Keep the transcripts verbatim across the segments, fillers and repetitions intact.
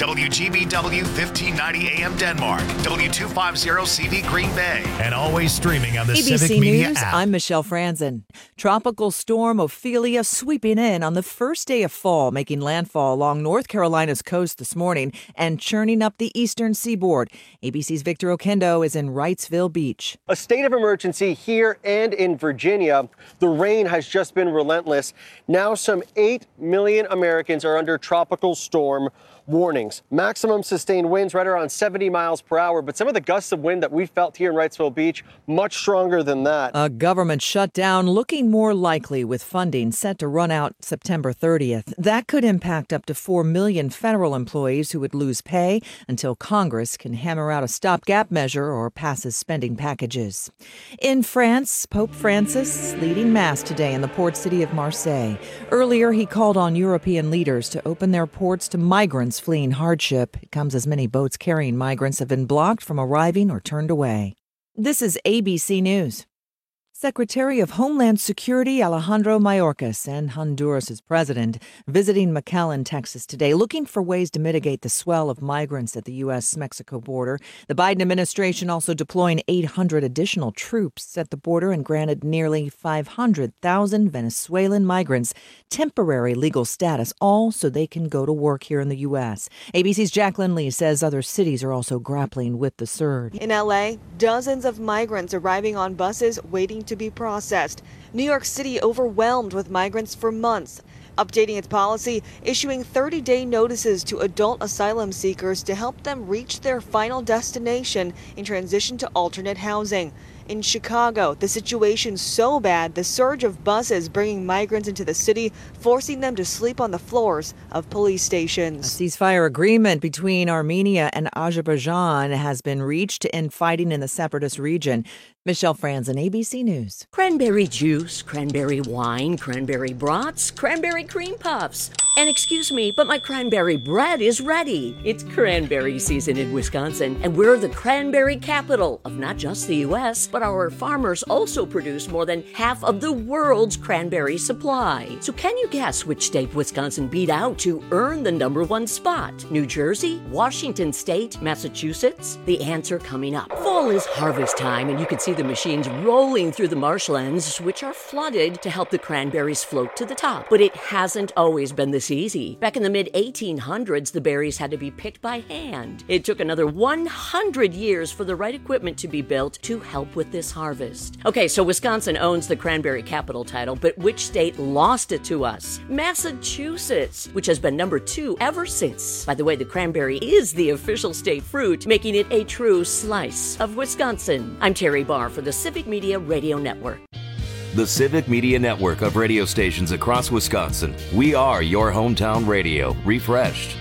W G B W fifteen ninety A M Denmark, W two fifty C V Green Bay, and always streaming on the A B C Civic Media News, app. I'm Michelle Franzen. Tropical storm Ophelia sweeping in on the first day of fall, making landfall along North Carolina's coast this morning and churning up the eastern seaboard. A B C's Victor Okendo is in Wrightsville Beach. A state of emergency here and in Virginia. The rain has just been relentless. Now some eight million Americans are under tropical storm warnings. Maximum sustained winds right around seventy miles per hour, but some of the gusts of wind that we felt here in Wrightsville Beach, much stronger than that. A government shutdown looking more likely, with funding set to run out September thirtieth. That could impact up to four million federal employees who would lose pay until Congress can hammer out a stopgap measure or passes spending packages. In France, Pope Francis leading Mass today in the port city of Marseille. Earlier, he called on European leaders to open their ports to migrants fleeing hardship. It comes as many boats carrying migrants have been blocked from arriving or turned away. This is A B C News. Secretary of Homeland Security Alejandro Mayorkas and Honduras' president visiting McAllen, Texas today, looking for ways to mitigate the swell of migrants at the U S Mexico border. The Biden administration also deploying eight hundred additional troops at the border and granted nearly five hundred thousand Venezuelan migrants temporary legal status, all so they can go to work here in the U S. A B C's Jacqueline Lee says other cities are also grappling with the surge. In L A, dozens of migrants arriving on buses waiting to be processed. New York City overwhelmed with migrants for months, updating its policy, issuing thirty-day notices to adult asylum seekers to help them reach their final destination in transition to alternate housing. In Chicago, the situation's so bad, the surge of buses bringing migrants into the city, forcing them to sleep on the floors of police stations. A ceasefire agreement between Armenia and Azerbaijan has been reached to end fighting in the separatist region. Michelle Franzen, A B C News. Cranberry juice, cranberry wine, cranberry brats, cranberry cream puffs. And excuse me, but my cranberry bread is ready. It's cranberry season in Wisconsin, and we're the cranberry capital of not just the U S, but our farmers also produce more than half of the world's cranberry supply. So can you guess which state Wisconsin beat out to earn the number one spot? New Jersey, Washington State, Massachusetts? The answer coming up. Fall is harvest time, and you can see the machines rolling through the marshlands, which are flooded to help the cranberries float to the top. But it hasn't always been this easy. Back in the mid eighteen hundreds, the berries had to be picked by hand. It took another one hundred years for the right equipment to be built to help with this harvest. Okay, so Wisconsin owns the cranberry capital title, but which state lost it to us? Massachusetts, which has been number two ever since. By the way, the cranberry is the official state fruit, making it a true slice of Wisconsin. I'm Terry Barr for the Civic Media Radio Network. The Civic Media Network of radio stations across Wisconsin. We are your hometown radio, refreshed.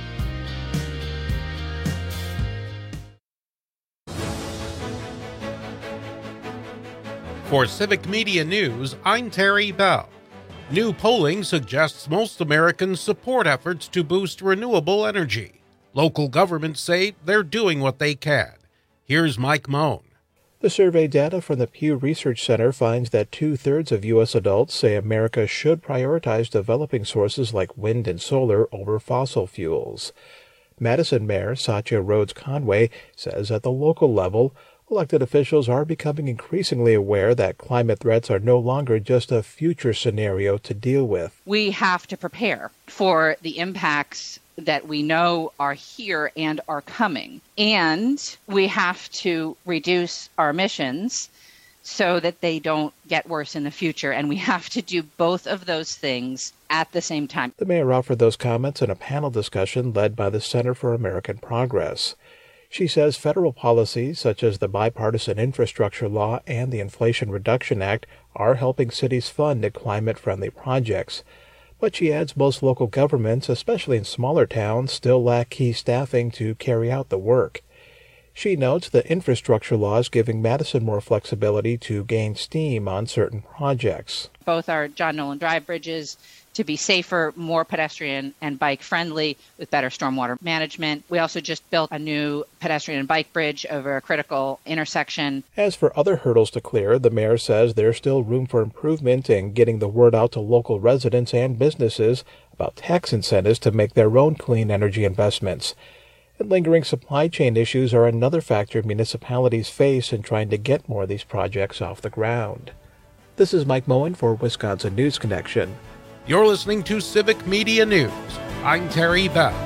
For Civic Media News, I'm Terry Bell. New polling suggests most Americans support efforts to boost renewable energy. Local governments say they're doing what they can. Here's Mike Moan. The survey data from the Pew Research Center finds that two-thirds of U S adults say America should prioritize developing sources like wind and solar over fossil fuels. Madison Mayor Satya Rhodes Conway says at the local level, elected officials are becoming increasingly aware that climate threats are no longer just a future scenario to deal with. We have to prepare for the impacts that we know are here and are coming. And we have to reduce our emissions so that they don't get worse in the future. And we have to do both of those things at the same time. The mayor offered those comments in a panel discussion led by the Center for American Progress. She says federal policies such as the Bipartisan Infrastructure Law and the Inflation Reduction Act are helping cities fund climate-friendly projects. But she adds most local governments, especially in smaller towns, still lack key staffing to carry out the work. She notes the infrastructure law is giving Madison more flexibility to gain steam on certain projects. Both our John Nolan Drive bridges to be safer, more pedestrian and bike friendly with better stormwater management. We also just built a new pedestrian and bike bridge over a critical intersection. As for other hurdles to clear, the mayor says there's still room for improvement in getting the word out to local residents and businesses about tax incentives to make their own clean energy investments. And lingering supply chain issues are another factor municipalities face in trying to get more of these projects off the ground. This is Mike Moen for Wisconsin News Connection. You're listening to Civic Media News. I'm Terry Bell.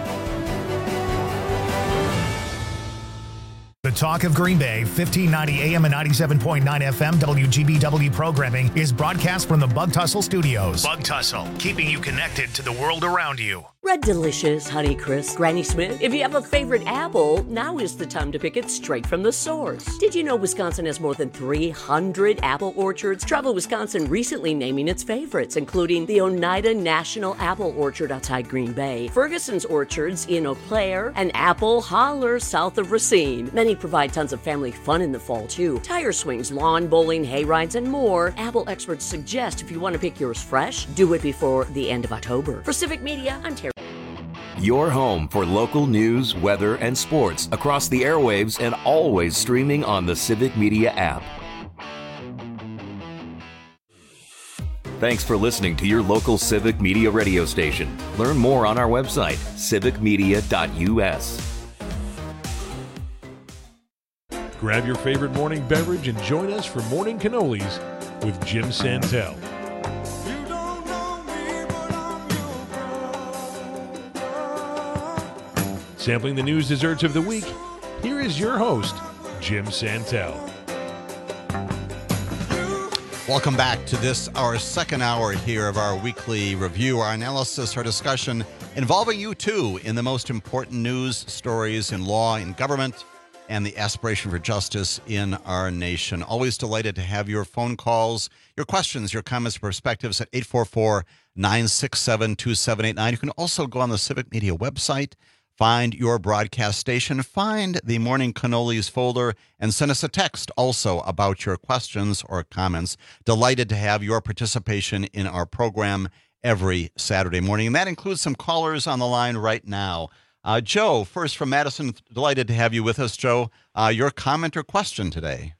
The Talk of Green Bay, fifteen ninety A M and ninety-seven point nine F M W G B W programming is broadcast from the Bug Tussle Studios. Bug Tussle, keeping you connected to the world around you. Red Delicious, Honeycrisp, Granny Smith. If you have a favorite apple, now is the time to pick it straight from the source. Did you know Wisconsin has more than three hundred apple orchards? Travel Wisconsin recently naming its favorites, including the Oneida National Apple Orchard outside Green Bay, Ferguson's Orchards in Eau Claire, and Apple Holler south of Racine. Many provide tons of family fun in the fall, too. Tire swings, lawn bowling, hay rides, and more. Apple experts suggest if you want to pick yours fresh, do it before the end of October. For Civic Media, I'm Terry. Your home for local news, weather, and sports across the airwaves and always streaming on the Civic Media app. Thanks for listening to your local Civic Media radio station. Learn more on our website, civic media dot u s. Grab your favorite morning beverage and join us for Morning Cannolis with Jim Santel. Sampling the news desserts of the week, here is your host, Jim Santel. Welcome back to this, our second hour here of our weekly review, our analysis, our discussion involving you too in the most important news stories in law, in government, and the aspiration for justice in our nation. Always delighted to have your phone calls, your questions, your comments, perspectives at eight four four, nine six seven, two seven eight nine. You can also go on the Civic Media website, find your broadcast station, find the Morning Cannolis folder, and send us a text also about your questions or comments. Delighted to have your participation in our program every Saturday morning. And that includes some callers on the line right now. Uh, Joe, first from Madison, delighted to have you with us, Joe. Uh, your comment or question today?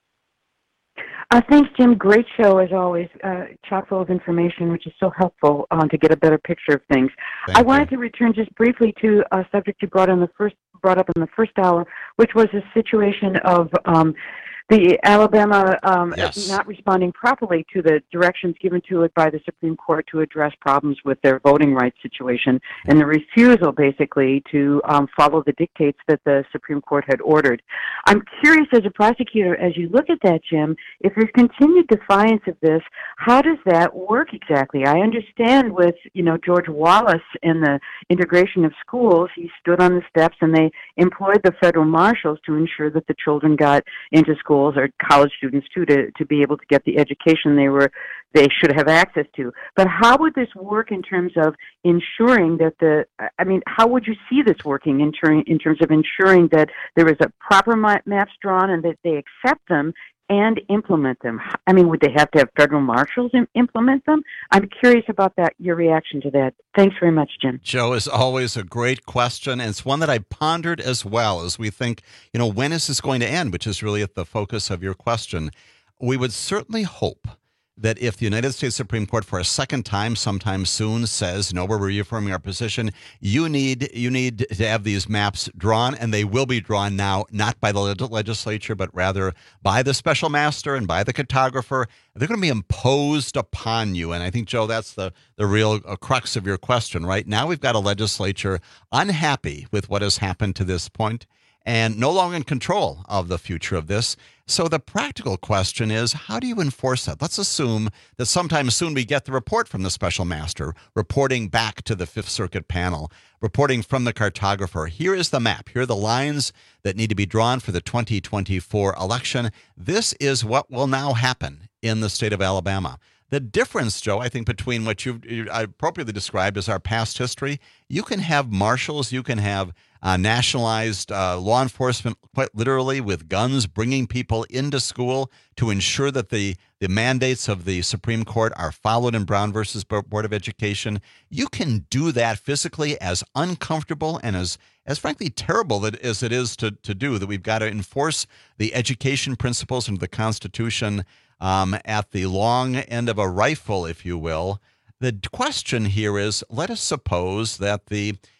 Uh, thanks, Jim. Great show, as always. Uh, chock full of information, which is so helpful uh, to get a better picture of things. Thank I wanted you. to return just briefly to a subject you brought in the first brought up in the first hour, which was the situation of um, the Alabama um, Yes. not responding properly to the directions given to it by the Supreme Court to address problems with their voting rights situation, and the refusal, basically, to um, follow the dictates that the Supreme Court had ordered. I'm curious, as a prosecutor, as you look at that, Jim, if there's continued defiance of this, how does that work exactly? I understand with, you know, George Wallace and the integration of schools, he stood on the steps and they employed the federal marshals to ensure that the children got into schools, or college students too, to, to be able to get the education they were they should have access to. But how would this work in terms of ensuring that the, I mean, how would you see this working in, ter- in terms of ensuring that there is a proper ma- maps drawn and that they accept them and implement them? I mean, would they have to have federal marshals im- implement them? I'm curious about that, your reaction to that. Thanks very much, Jim. Joe, is always a great question, and it's one that I pondered as well as we think, you know, when is this going to end, which is really at the focus of your question. We would certainly hope that if the United States Supreme Court for a second time sometime soon says, no, we're reaffirming our position, you need you need to have these maps drawn, and they will be drawn now, not by the legislature, but rather by the special master and by the cartographer. They're going to be imposed upon you. And I think, Joe, that's the, the real uh, crux of your question, right? Now we've got a legislature unhappy with what has happened to this point and no longer in control of the future of this. So the practical question is, how do you enforce that? Let's assume that sometime soon we get the report from the special master, reporting back to the Fifth Circuit panel, reporting from the cartographer. Here is the map. Here are the lines that need to be drawn for the twenty twenty-four election. This is what will now happen in the state of Alabama. The difference, Joe, I think, between what you've appropriately described as our past history, you can have marshals, you can have uh, nationalized uh, law enforcement, quite literally, with guns, bringing people into school to ensure that the, the mandates of the Supreme Court are followed in Brown versus Board of Education. You can do that physically, as uncomfortable and as, as frankly, terrible that, as it is to, to do, that we've got to enforce the education principles of the Constitution Um, at the long end of a rifle, if you will. The question here is, let us suppose that the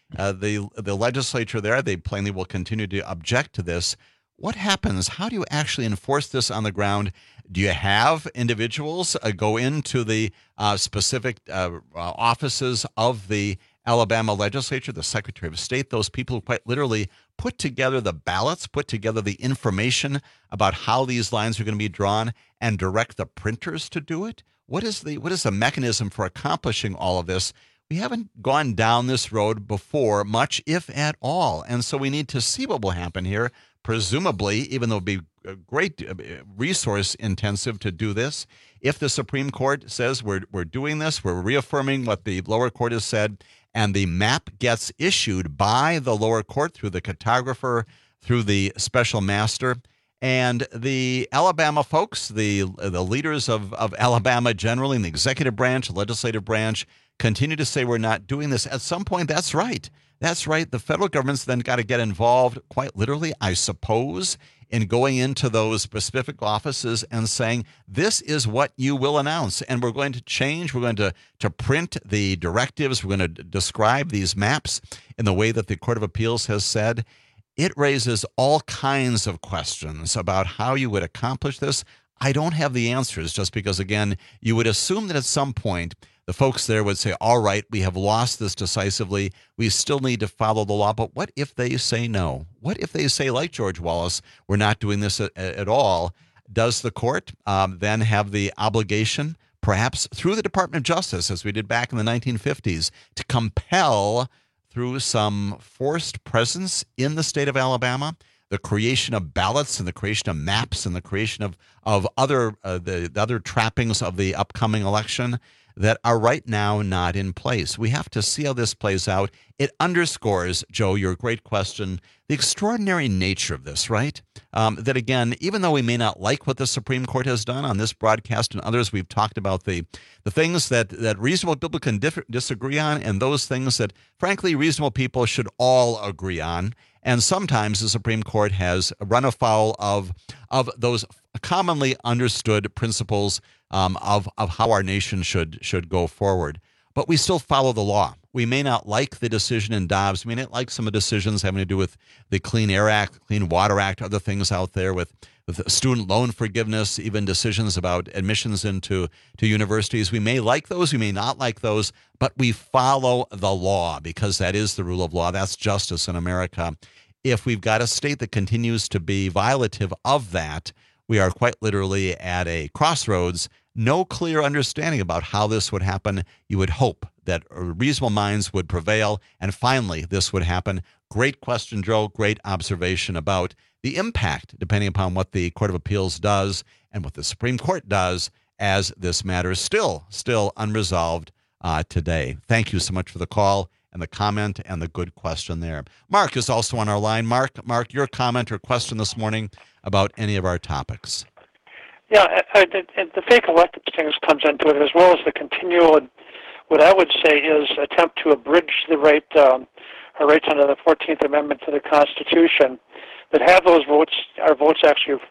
Uh, the the legislature there, they plainly will continue to object to this. What happens? How do you actually enforce this on the ground? Do you have individuals uh, go into the uh, specific uh, uh, offices of the Alabama legislature, the Secretary of State, those people who quite literally put together the ballots, put together the information about how these lines are going to be drawn, and direct the printers to do it? What is the what is the mechanism for accomplishing all of this? We haven't gone down this road before, much, if at all. And so we need to see what will happen here. Presumably, even though it would be great resource intensive to do this, if the Supreme Court says we're we're doing this, we're reaffirming what the lower court has said, and the map gets issued by the lower court through the cartographer, through the special master, and the Alabama folks, the the leaders of, of Alabama generally, in the executive branch, the legislative branch, continue to say we're not doing this. At some point, that's right. That's right. The federal government's then got to get involved, quite literally, I suppose, in going into those specific offices and saying, this is what you will announce. And we're going to change. We're going to, to print the directives. We're going to describe these maps in the way that the Court of Appeals has said. It raises all kinds of questions about how you would accomplish this. I don't have the answers, just because, again, you would assume that at some point the folks there would say, all right, we have lost this decisively. We still need to follow the law. But what if they say no? What if they say, like George Wallace, we're not doing this at, at all? Does the court um, then have the obligation, perhaps through the Department of Justice, as we did back in the nineteen fifties, to compel, through some forced presence in the state of Alabama, the creation of ballots and the creation of maps and the creation of, of other uh, the, the other trappings of the upcoming election that are right now not in place? We have to see how this plays out. It underscores, Joe, your great question, the extraordinary nature of this, right? Um, that, again, even though we may not like what the Supreme Court has done on this broadcast and others, we've talked about the, the things that, that reasonable people can diff- disagree on and those things that, frankly, reasonable people should all agree on. And sometimes the Supreme Court has run afoul of, of those commonly understood principles um, of, of how our nation should should go forward. But we still follow the law. We may not like the decision in Dobbs. We may not like some of the decisions having to do with the Clean Air Act, Clean Water Act, other things out there with, with student loan forgiveness, even decisions about admissions into to universities. We may like those. We may not like those. But we follow the law because that is the rule of law. That's justice in America. If we've got a state that continues to be violative of that, we are quite literally at a crossroads. No clear understanding about how this would happen. You would hope that reasonable minds would prevail, and finally this would happen. Great question, Joe. Great observation about the impact, depending upon what the Court of Appeals does and what the Supreme Court does, as this matter is still, still unresolved uh, today. Thank you so much for the call and the comment and the good question there. Mark is also on our line. Mark, Mark, your comment or question this morning about any of our topics. Yeah, I, I, the fake elected things comes into it, as well as the continual, what I would say is attempt to abridge the right, um, our rights under the fourteenth Amendment to the Constitution, that have those votes, our votes actually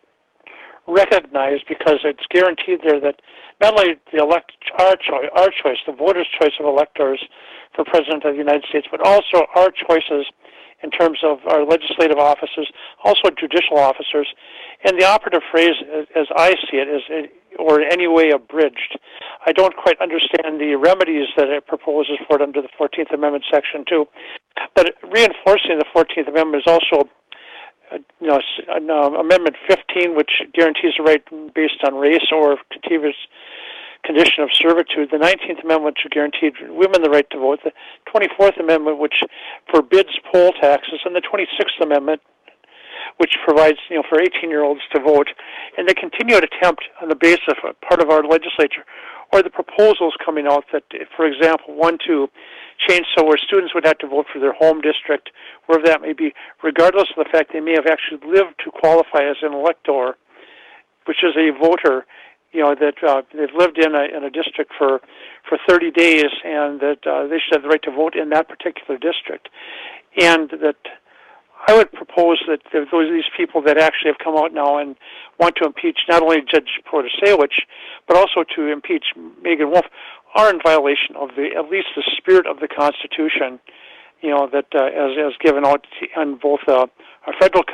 recognized, because it's guaranteed there that not only the elect, our choice, our choice, the voters' choice of electors for President of the United States, but also our choices in terms of our legislative offices, also judicial officers. And the operative phrase, as I see it, is or in any way abridged. I don't quite understand the remedies that it proposes for it under the fourteenth Amendment, Section two. But reinforcing the fourteenth Amendment is also, uh, you know, uh, Amendment fifteen, which guarantees a right based on race or continuous condition of servitude. The nineteenth Amendment, which guaranteed women the right to vote. The twenty-fourth Amendment, which forbids poll taxes. And the twenty-sixth Amendment, which provides, you know, for eighteen-year-olds to vote. And the continued attempt on the basis of part of our legislature, or the proposals coming out that, for example, one to change so where students would have to vote for their home district, wherever that may be, regardless of the fact they may have actually lived to qualify as an elector, which is a voter, you know, that uh, they've lived in a in a district for, for thirty days, and that uh, they should have the right to vote in that particular district. And that I would propose that those these people that actually have come out now and want to impeach not only Judge Protasewicz, but also to impeach Megan Wolf, are in violation of the at least the spirit of the Constitution, you know, that uh, as, as given out on both uh, our federal